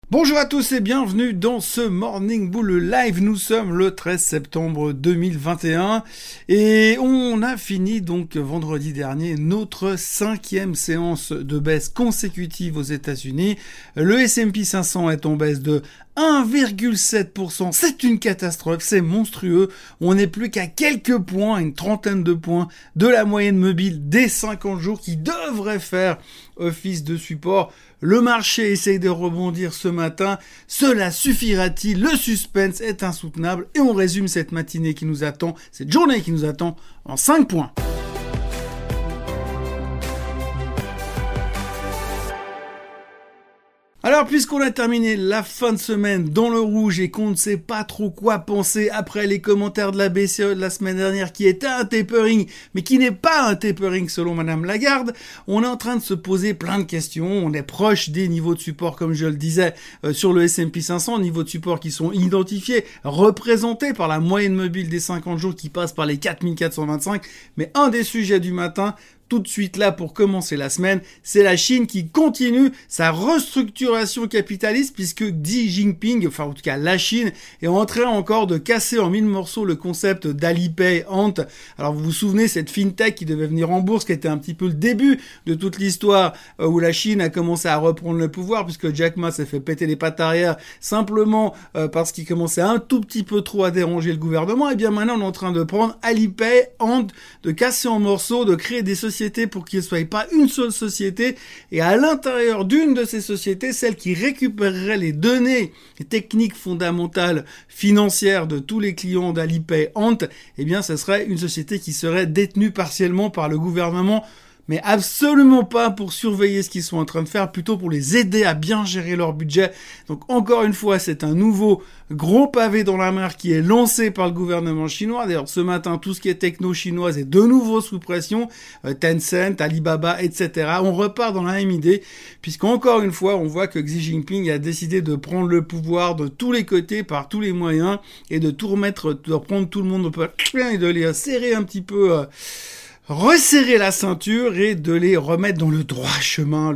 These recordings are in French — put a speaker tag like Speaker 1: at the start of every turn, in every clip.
Speaker 1: Bonjour à tous et bienvenue dans ce Morning Bull Live. Nous sommes le 13 septembre 2021 et on a fini donc vendredi dernier notre 5e séance de baisse consécutive aux États-Unis. Le S&P 500 est en baisse de 1,7%. C'est une catastrophe, c'est monstrueux. On n'est plus qu'à quelques points, une trentaine de points de la moyenne mobile des 50 jours qui devrait faire office de support. Le marché essaye de rebondir ce matin. Cela suffira-t-il? Le suspense est insoutenable et on résume cette matinée qui nous attend, cette journée qui nous attend en 5 points. Alors, puisqu'on a terminé la fin de semaine dans le rouge et qu'on ne sait pas trop quoi penser après les commentaires de la BCE de la semaine dernière qui était un tapering, mais qui n'est pas un tapering selon Madame Lagarde, on est en train de se poser plein de questions. On est proche des niveaux de support, comme je le disais, sur le S&P 500, niveaux de support qui sont identifiés, représentés par la moyenne mobile des 50 jours qui passe par les 4425. Mais un des sujets du matin, tout de suite là pour commencer la semaine, c'est la Chine qui continue sa restructuration capitaliste puisque Xi Jinping, enfin en tout cas la Chine, est en train encore de casser en 1000 morceaux le concept d'Alipay, Ant. Alors vous vous souvenez, cette fintech qui devait venir en bourse, qui était un petit peu le début de toute l'histoire où la Chine a commencé à reprendre le pouvoir puisque Jack Ma s'est fait péter les pattes arrière simplement parce qu'il commençait un tout petit peu trop à déranger le gouvernement. Et bien maintenant on est en train de prendre Alipay, Ant, de casser en morceaux, de créer des sociétés pour qu'il ne soit pas une seule société et à l'intérieur d'une de ces sociétés, celle qui récupérerait les données les techniques fondamentales financières de tous les clients d'Alipay Ant, eh bien ce serait une société qui serait détenue partiellement par le gouvernement, mais absolument pas pour surveiller ce qu'ils sont en train de faire, plutôt pour les aider à bien gérer leur budget. Donc encore une fois, c'est un nouveau gros pavé dans la mare qui est lancé par le gouvernement chinois. D'ailleurs, ce matin, tout ce qui est techno chinoise est de nouveau sous pression. Tencent, Alibaba, etc. On repart dans la même idée, puisqu'encore une fois, on voit que Xi Jinping a décidé de prendre le pouvoir de tous les côtés, par tous les moyens, et de tout remettre, de prendre tout le monde au peuple et de les serrer un petit peu... resserrer la ceinture et de les remettre dans le droit chemin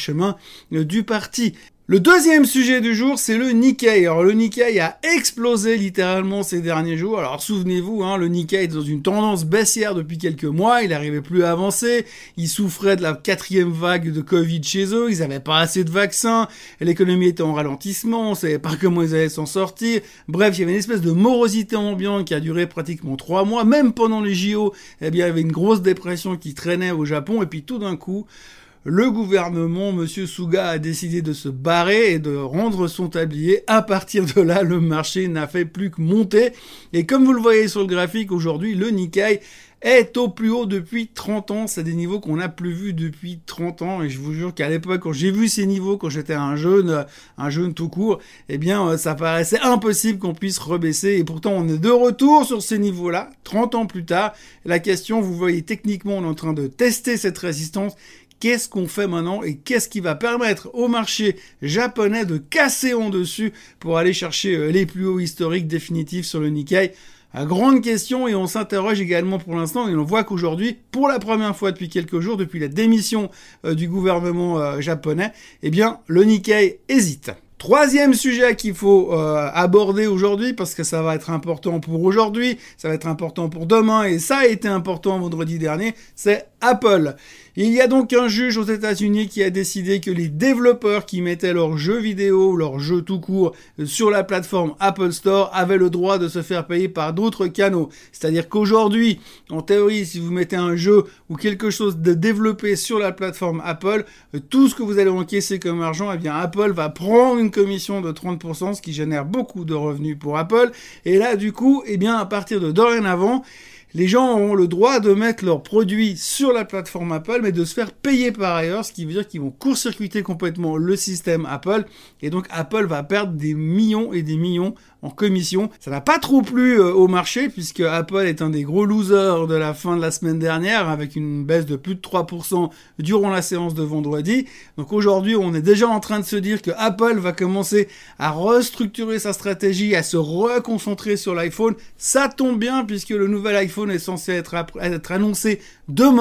Speaker 1: du parti. Le deuxième sujet du jour, c'est le Nikkei. Alors le Nikkei a explosé littéralement ces derniers jours. Alors souvenez-vous, le Nikkei est dans une tendance baissière depuis quelques mois. Il n'arrivait plus à avancer. Il souffrait de la 4e vague de Covid chez eux. Ils n'avaient pas assez de vaccins. L'économie était en ralentissement. On ne savait pas comment ils allaient s'en sortir. Bref, il y avait une espèce de morosité ambiante qui a duré pratiquement 3 mois. Même pendant les JO, il y avait une grosse dépression qui traînait au Japon. Et puis tout d'un coup, le gouvernement, Monsieur Suga, a décidé de se barrer et de rendre son tablier. À partir de là, le marché n'a fait plus que monter. Et comme vous le voyez sur le graphique, aujourd'hui, le Nikkei est au plus haut depuis 30 ans. C'est des niveaux qu'on n'a plus vus depuis 30 ans. Et je vous jure qu'à l'époque, quand j'ai vu ces niveaux, quand j'étais un jeune tout court, eh bien, ça paraissait impossible qu'on puisse rebaisser. Et pourtant, on est de retour sur ces niveaux-là, 30 ans plus tard. La question, vous voyez, techniquement, on est en train de tester cette résistance. Qu'est-ce qu'on fait maintenant et qu'est-ce qui va permettre au marché japonais de casser en dessus pour aller chercher les plus hauts historiques définitifs sur le Nikkei? Grande question, et on s'interroge également pour l'instant, et on voit qu'aujourd'hui, pour la première fois depuis quelques jours, depuis la démission du gouvernement japonais, eh bien, le Nikkei hésite. Troisième sujet qu'il faut aborder aujourd'hui, parce que ça va être important pour aujourd'hui, ça va être important pour demain, et ça a été important vendredi dernier, c'est Apple. Il y a donc un juge aux États-Unis qui a décidé que les développeurs qui mettaient leurs jeux vidéo, leurs jeux tout court sur la plateforme Apple Store avaient le droit de se faire payer par d'autres canaux. C'est-à-dire qu'aujourd'hui, en théorie, si vous mettez un jeu ou quelque chose de développé sur la plateforme Apple, tout ce que vous allez encaisser comme argent, eh bien Apple va prendre une commission de 30%, ce qui génère beaucoup de revenus pour Apple. Et là, du coup, eh bien à partir de dorénavant, les gens auront le droit de mettre leurs produits sur la plateforme Apple, mais de se faire payer par ailleurs, ce qui veut dire qu'ils vont court-circuiter complètement le système Apple, et donc Apple va perdre des millions et des millions en commission. Ça n'a pas trop plu au marché, puisque Apple est un des gros losers de la fin de la semaine dernière, avec une baisse de plus de 3% durant la séance de vendredi. Donc aujourd'hui, on est déjà en train de se dire que Apple va commencer à restructurer sa stratégie, à se reconcentrer sur l'iPhone. Ça tombe bien, puisque le nouvel iPhone est censé être annoncé demain.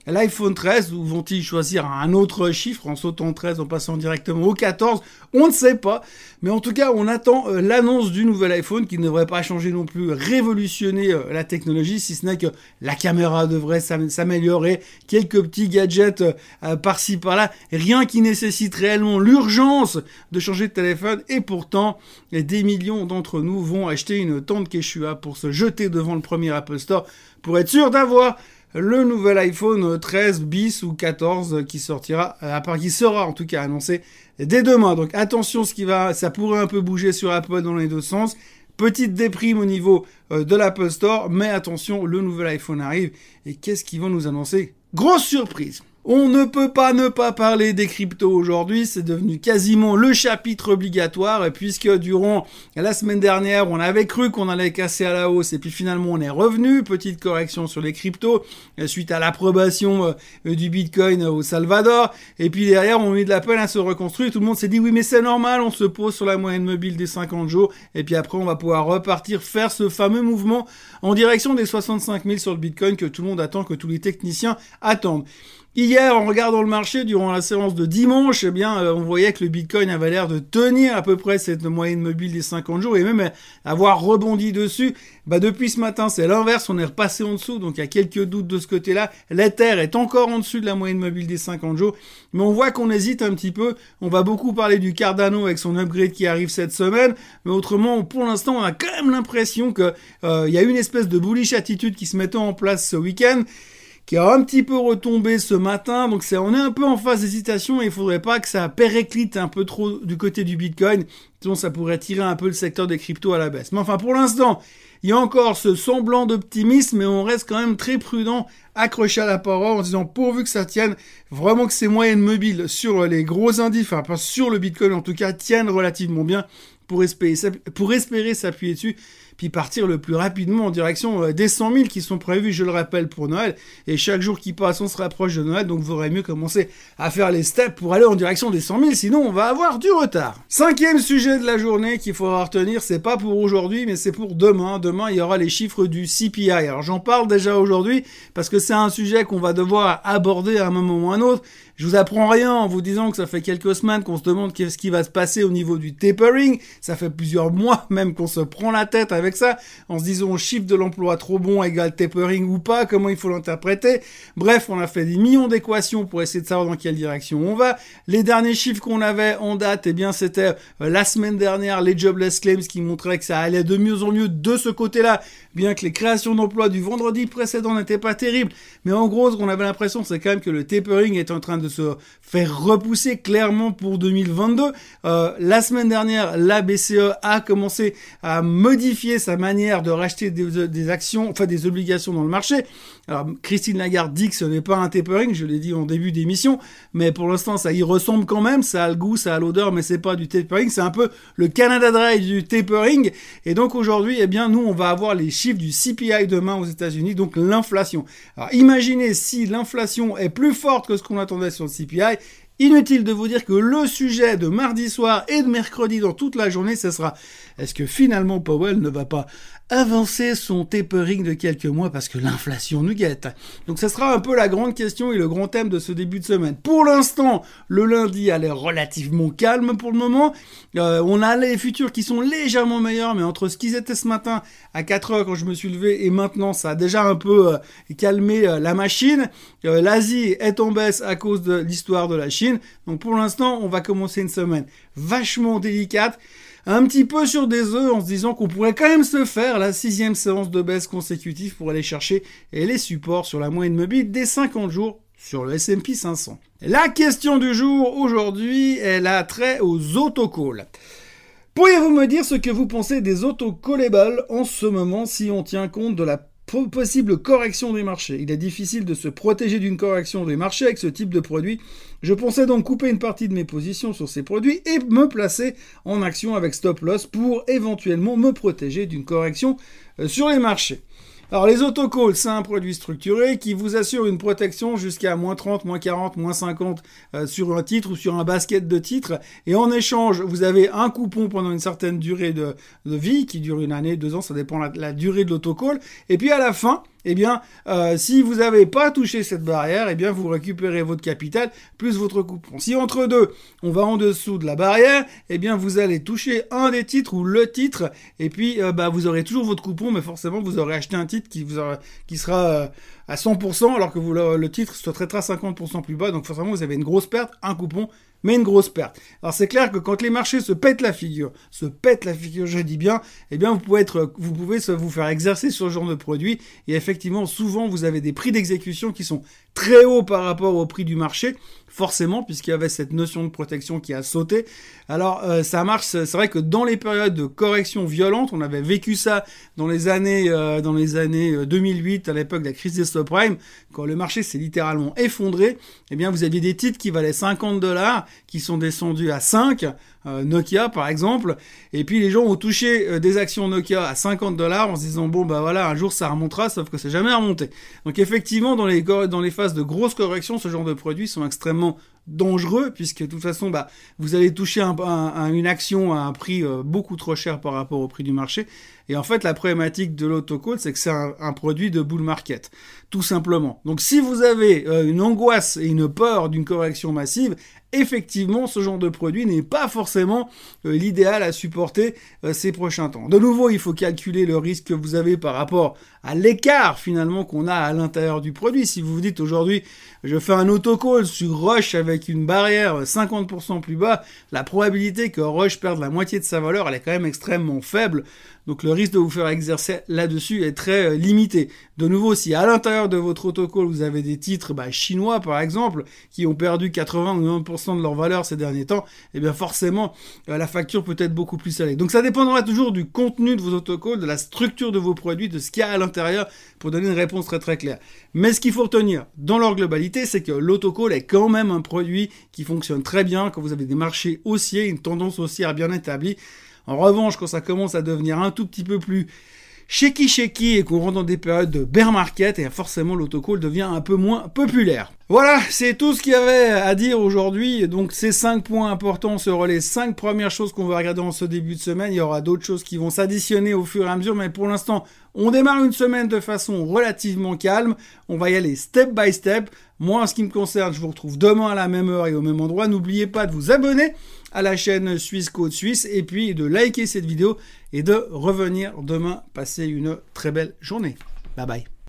Speaker 1: l'iPhone 13 ou vont-ils choisir un autre chiffre en sautant 13 en passant directement au 14? On ne sait pas. Mais en tout cas, on attend l'annonce du nouvel iPhone qui ne devrait pas changer non plus, révolutionner la technologie, si ce n'est que la caméra devrait s'améliorer, quelques petits gadgets par-ci par-là, rien qui nécessite réellement l'urgence de changer de téléphone. Et pourtant, des millions d'entre nous vont acheter une tente Quechua pour se jeter devant le premier Apple Store pour être sûr d'avoir le nouvel iPhone 13 bis ou 14 qui sortira, qui sera en tout cas annoncé dès demain. Donc attention, ça pourrait un peu bouger sur Apple dans les deux sens. Petite déprime au niveau de l'Apple Store, mais attention, le nouvel iPhone arrive. Et qu'est-ce qu'ils vont nous annoncer? Grosse surprise! On ne peut pas ne pas parler des cryptos aujourd'hui, c'est devenu quasiment le chapitre obligatoire, puisque durant la semaine dernière, on avait cru qu'on allait casser à la hausse, et puis finalement on est revenu, petite correction sur les cryptos, suite à l'approbation du Bitcoin au Salvador, et puis derrière on a eu de la peine à se reconstruire, tout le monde s'est dit oui mais c'est normal, on se pose sur la moyenne mobile des 50 jours, et puis après on va pouvoir repartir faire ce fameux mouvement en direction des 65 000 sur le Bitcoin que tout le monde attend, que tous les techniciens attendent. Hier, en regardant le marché, durant la séance de dimanche, on voyait que le Bitcoin avait l'air de tenir à peu près cette moyenne mobile des 50 jours et même avoir rebondi dessus. Depuis ce matin, c'est l'inverse, on est repassé en dessous, donc il y a quelques doutes de ce côté-là. L'Ether est encore en dessus de la moyenne mobile des 50 jours, mais on voit qu'on hésite un petit peu. On va beaucoup parler du Cardano avec son upgrade qui arrive cette semaine, mais autrement, pour l'instant, on a quand même l'impression que y a une espèce de bullish attitude qui se mettait en place ce week-end, qui a un petit peu retombé ce matin, donc on est un peu en phase d'hésitation et il faudrait pas que ça périclite un peu trop du côté du Bitcoin, sinon ça pourrait tirer un peu le secteur des cryptos à la baisse. Mais enfin, pour l'instant, il y a encore ce semblant d'optimisme, mais on reste quand même très prudent, accroché à la parole, en disant pourvu que ça tienne, vraiment que ces moyennes mobiles sur les gros indices, enfin pas sur le Bitcoin en tout cas, tiennent relativement bien pour espérer s'appuyer dessus, puis partir le plus rapidement en direction des 100 000 qui sont prévus, je le rappelle, pour Noël. Et chaque jour qui passe, on se rapproche de Noël, donc il vaudrait mieux commencer à faire les steps pour aller en direction des 100 000, sinon on va avoir du retard. 5e sujet de la journée qu'il faudra retenir, c'est pas pour aujourd'hui, mais c'est pour demain. Demain, il y aura les chiffres du CPI. Alors j'en parle déjà aujourd'hui, parce que c'est un sujet qu'on va devoir aborder à un moment ou à un autre. Je vous apprends rien en vous disant que ça fait quelques semaines qu'on se demande qu'est-ce qui va se passer au niveau du tapering. Ça fait plusieurs mois même qu'on se prend la tête avec ça, en se disant chiffre de l'emploi trop bon égale tapering ou pas, comment il faut l'interpréter. Bref, on a fait des millions d'équations pour essayer de savoir dans quelle direction on va. Les derniers chiffres qu'on avait en date, c'était la semaine dernière, les jobless claims qui montraient que ça allait de mieux en mieux de ce côté-là, bien que les créations d'emplois du vendredi précédent n'étaient pas terribles. Mais en gros, ce qu'on avait l'impression, c'est quand même que le tapering est en train de se faire repousser clairement pour 2022. La semaine dernière, la BCE a commencé à modifier sa manière de racheter des actions, enfin des obligations dans le marché. Alors, Christine Lagarde dit que ce n'est pas un tapering, je l'ai dit en début d'émission, mais pour l'instant, ça y ressemble quand même, ça a le goût, ça a l'odeur, mais c'est pas du tapering, c'est un peu le Canada Dry du tapering. Et donc aujourd'hui, nous, on va avoir les chiffres du CPI demain aux États-Unis, donc l'inflation. Alors, imaginez si l'inflation est plus forte que ce qu'on attendait sur le CPI. Inutile de vous dire que le sujet de mardi soir et de mercredi dans toute la journée, ce sera est-ce que finalement Powell ne va pas avancer son tapering de quelques mois parce que l'inflation nous guette. Donc ça sera un peu la grande question et le grand thème de ce début de semaine. Pour l'instant, le lundi a l'air relativement calme pour le moment. On a les futurs qui sont légèrement meilleurs, mais entre ce qu'ils étaient ce matin à 4h quand je me suis levé et maintenant, ça a déjà un peu calmé la machine. L'Asie est en baisse à cause de l'histoire de la Chine. Donc pour l'instant, on va commencer une semaine vachement délicate. Un petit peu sur des œufs en se disant qu'on pourrait quand même se faire la 6e séance de baisse consécutive pour aller chercher les supports sur la moyenne mobile des 50 jours sur le S&P 500. La question du jour aujourd'hui, elle a trait aux autocalls. Pourriez-vous me dire ce que vous pensez des autocallables en ce moment si on tient compte de la possible correction des marchés? Il est difficile de se protéger d'une correction des marchés avec ce type de produit. Je pensais donc couper une partie de mes positions sur ces produits et me placer en action avec stop loss pour éventuellement me protéger d'une correction sur les marchés. Alors les autocalls, c'est un produit structuré qui vous assure une protection jusqu'à moins 30, moins 40, moins 50 sur un titre ou sur un basket de titres. Et en échange, vous avez un coupon pendant une certaine durée de vie, qui dure une année, 2 ans, ça dépend la durée de l'autocall. Et puis à la fin, eh bien, si vous n'avez pas touché cette barrière, eh bien, vous récupérez votre capital plus votre coupon. Si entre deux, on va en dessous de la barrière, eh bien, vous allez toucher un des titres ou le titre, et puis, vous aurez toujours votre coupon, mais forcément, vous aurez acheté un titre qui sera à 100%, alors que le titre se traitera 50% plus bas, donc forcément, vous avez une grosse perte, un coupon, mais une grosse perte. Alors c'est clair que quand les marchés se pètent la figure, je dis bien, eh bien vous pouvez vous faire exercer sur ce genre de produit, et effectivement souvent vous avez des prix d'exécution qui sont très hauts par rapport au prix du marché, forcément, puisqu'il y avait cette notion de protection qui a sauté. Alors ça marche, c'est vrai que dans les périodes de correction violente, on avait vécu ça dans les années 2008, à l'époque de la crise des subprimes, quand le marché s'est littéralement effondré, eh bien vous aviez des titres qui valaient $50, qui sont descendus à 5, Nokia par exemple, et puis les gens ont touché des actions Nokia à $50 en se disant bon voilà, un jour ça remontera, sauf que c'est jamais remonté. Donc effectivement dans les phases de grosses corrections, ce genre de produits sont extrêmement dangereux, puisque de toute façon vous allez toucher une action à un prix beaucoup trop cher par rapport au prix du marché. Et en fait la problématique de l'autocall, c'est que c'est un produit de bull market, tout simplement. Donc si vous avez une angoisse et une peur d'une correction massive, effectivement ce genre de produit n'est pas forcément l'idéal à supporter ces prochains temps. De nouveau, il faut calculer le risque que vous avez par rapport à l'écart finalement qu'on a à l'intérieur du produit. Si vous vous dites aujourd'hui je fais un autocall sur Rush avec une barrière 50% plus bas, la probabilité que Rush perde la moitié de sa valeur, elle est quand même extrêmement faible. Donc le risque de vous faire exercer là-dessus est très limité. De nouveau, si à l'intérieur de votre autocall vous avez des titres chinois par exemple, qui ont perdu 80 ou 90% de leur valeur ces derniers temps, eh bien forcément la facture peut être beaucoup plus salée. Donc ça dépendra toujours du contenu de vos autocalls, de la structure de vos produits, de ce qu'il y a à l'intérieur, pour donner une réponse très très claire. Mais ce qu'il faut retenir dans leur globalité, c'est que l'autocall est quand même un produit qui fonctionne très bien quand vous avez des marchés haussiers, une tendance haussière bien établie. En revanche, quand ça commence à devenir un tout petit peu plus shaky et qu'on rentre dans des périodes de bear market, et forcément l'autocall devient un peu moins populaire. Voilà, c'est tout ce qu'il y avait à dire aujourd'hui. Donc ces 5 points importants seront les 5 premières choses qu'on va regarder en ce début de semaine. Il y aura d'autres choses qui vont s'additionner au fur et à mesure, mais pour l'instant, on démarre une semaine de façon relativement calme. On va y aller step by step. Moi, en ce qui me concerne, je vous retrouve demain à la même heure et au même endroit. N'oubliez pas de vous abonner à la chaîne Suisse Côte Suisse et puis de liker cette vidéo et de revenir demain passer une très belle journée. Bye bye.